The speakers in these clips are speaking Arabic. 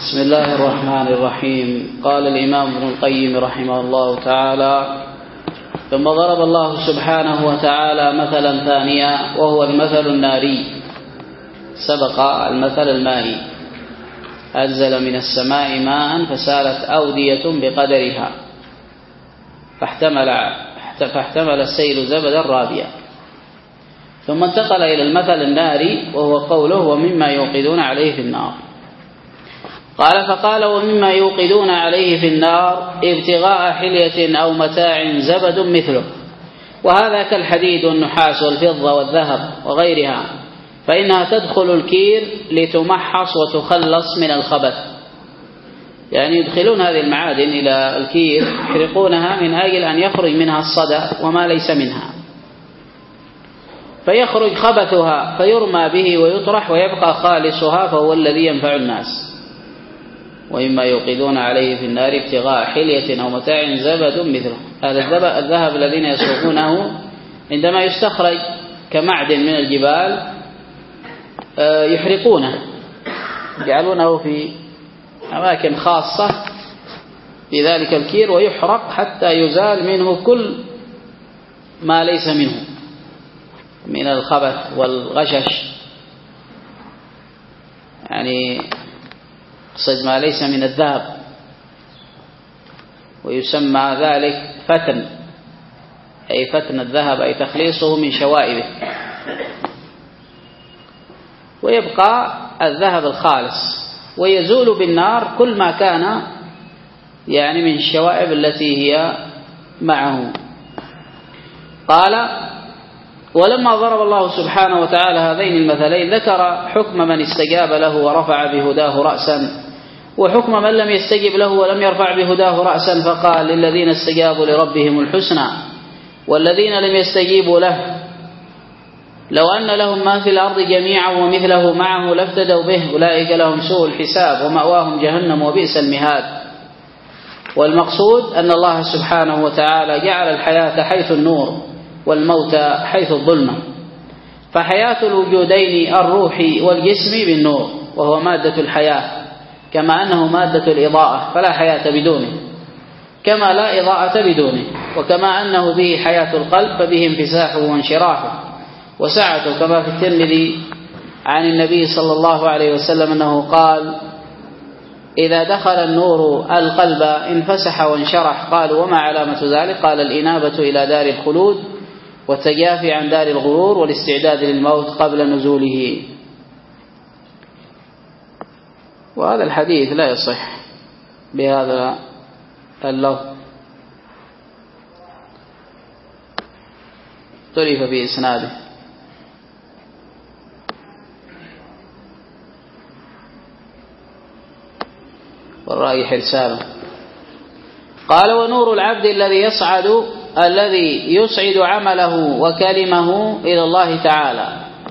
بسم الله الرحمن الرحيم. قال الإمام ابن القيم رحمه الله تعالى: ثم ضرب الله سبحانه وتعالى مثلا ثانيا وهو المثل الناري. سبق المثل المائي: أنزل من السماء ماء فسالت أودية بقدرها فاحتمل السيل زبدا رابيا. ثم انتقل إلى المثل الناري وهو قوله: ومما يوقدون عليه في النار. قال: فقال: ومما يوقدون عليه في النار ابتغاء حلية أو متاع زبد مثله، وهذا كالحديد والنحاس والفضة والذهب وغيرها، فإنها تدخل الكير لتمحص وتخلص من الخبث. يعني يدخلون هذه المعادن إلى الكير، يحرقونها من أجل أن يخرج منها الصدى وما ليس منها، فيخرج خبثها فيرمى به ويطرح ويبقى خالصها، فهو الذي ينفع الناس. وإما يوقدون عليه في النار ابتغاء حلية أو متاع زبد مثله. هذا الذهب الذين يسوقونه عندما يستخرج كمعدن من الجبال يحرقونه، يجعلونه في أماكن خاصة في ذلك الكير ويحرق حتى يزال منه كل ما ليس منه من الخبث والغشش، يعني قصد ما ليس من الذهب، ويسمى ذلك فتن، أي فتن الذهب، أي تخليصه من شوائبه، ويبقى الذهب الخالص، ويزول بالنار كل ما كان يعني من الشوائب التي هي معه. قال: ولما ضرب الله سبحانه وتعالى هذين المثلين ذكر حكم من استجاب له ورفع بهداه رأسا، وحكم من لم يستجب له ولم يرفع بهداه رأسا، فقال: للذين استجابوا لربهم الحسنى والذين لم يستجيبوا له لو أن لهم ما في الأرض جميعا ومثله معه لافتدوا به أولئك لهم سوء الحساب ومأواهم جهنم وبئس المهاد. والمقصود أن الله سبحانه وتعالى جعل الحياة حيث النور والموت حيث الظلمة، فحياة الوجودين الروحي والجسم بالنور، وهو مادة الحياة، كما أنه مادة الإضاءة فلا حياة بدونه، كما لا إضاءة بدونه، وكما أنه به حياة القلب فبه انفساحه وانشراحه وسعته، كما في الترمذي عن النبي صلى الله عليه وسلم أنه قال: إذا دخل النور القلب انفسح وانشرح. قالوا: وما علامة ذلك؟ قال: الإنابة إلى دار الخلود والتجافي عن دار الغرور والاستعداد للموت قبل نزوله. وهذا الحديث لا يصح بهذا اللفظ، اختلف في إسناده. والراجح رسالة. قال: ونور العبد الذي يصعد عمله وكلمه إلى الله تعالى،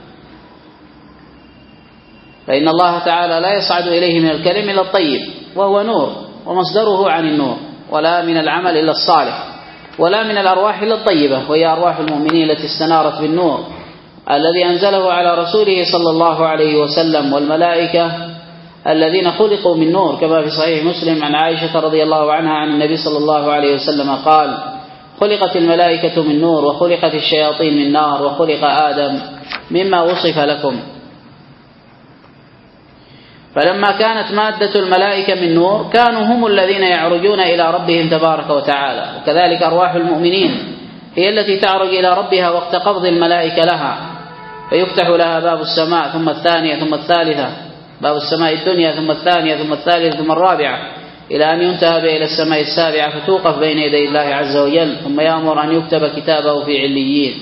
فإن الله تعالى لا يصعد إليه من الكلم إلا الطيب، وهو نور ومصدره عن النور، ولا من العمل إلا الصالح، ولا من الأرواح إلا الطيبة، وهي أرواح المؤمنين التي استنارت بالنور الذي أنزله على رسوله صلى الله عليه وسلم، والملائكة الذين خلقوا من نور، كما في صحيح مسلم عن عائشة رضي الله عنها عن النبي صلى الله عليه وسلم قال: خلقت الملائكة من نور، وخلقت الشياطين من نار، وخلق آدم مما وصف لكم. فلما كانت مادة الملائكة من نور كانوا هم الذين يعرجون إلى ربهم تبارك وتعالى، وكذلك أرواح المؤمنين هي التي تعرج إلى ربها وقت قبض الملائكة لها، فيفتح لها باب السماء ثم الثانية ثم الثالثة، باب السماء الدنيا ثم الثانية ثم الثالثة ثم الرابعة، إلى أن ينتهى به إلى السماء السابعة فتوقف بين يدي الله عز وجل، ثم يأمر أن يكتب كتابه في عليين،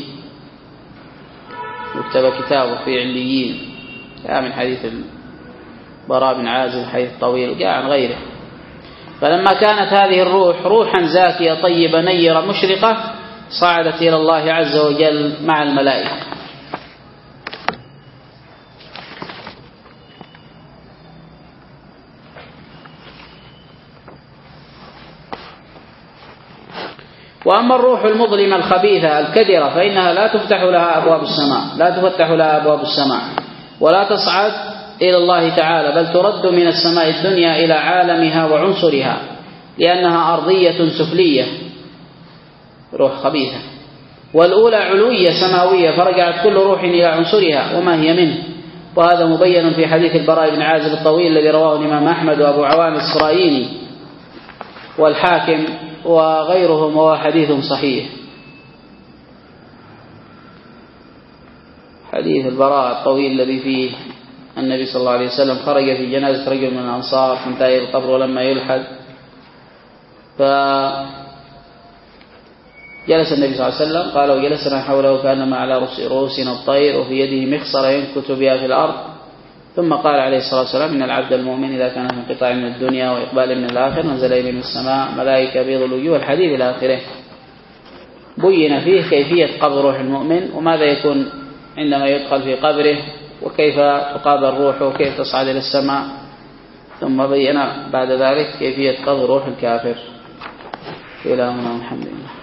يكتب كتابه في عليين. جاء من حديث براء بن عازب حديث طويل، جاء عن غيره. فلما كانت هذه الروح روحا زاكية طيبة نيرة مشرقة صعدت إلى الله عز وجل مع الملائكة. وأما الروح المظلمة الخبيثة الكدرة فإنها لا تفتح لها أبواب السماء، ولا تصعد إلى الله تعالى، بل ترد من السماء الدنيا إلى عالمها وعنصرها، لأنها أرضية سفلية روح خبيثة، والأولى علوية سماوية فرجعت كل روح إلى عنصرها وما هي منه. وهذا مبين في حديث البراء بن عازب الطويل الذي رواه الإمام أحمد وأبو عوان الإسرائيلي والحاكم وغيرهم، وهو حديث صحيح. حديث البراء الطويل الذي فيه النبي صلى الله عليه وسلم خرج في جنازة رجل من الأنصار فانتهى إلى القبر ولما يلحد، فجلس النبي صلى الله عليه وسلم قال وجلسنا حوله كأنما على رؤوسنا الطير وفي يده مخصرة ينكت بها في الأرض، ثم قال عليه الصلاة والسلام إن العبد المؤمن إذا كان في انقطاع من الدنيا وإقبال من الآخر نزل إليه من السماء ملائكة بيض الوجوه، الحديث إلى آخره. بين فيه كيفية قبض روح المؤمن وماذا يكون عندما يدخل في قبره وكيف تقابل روحه وكيف تصعد إلى السماء، ثم بين بعد ذلك كيفية قبض روح الكافر. إلهنا الحمد لله.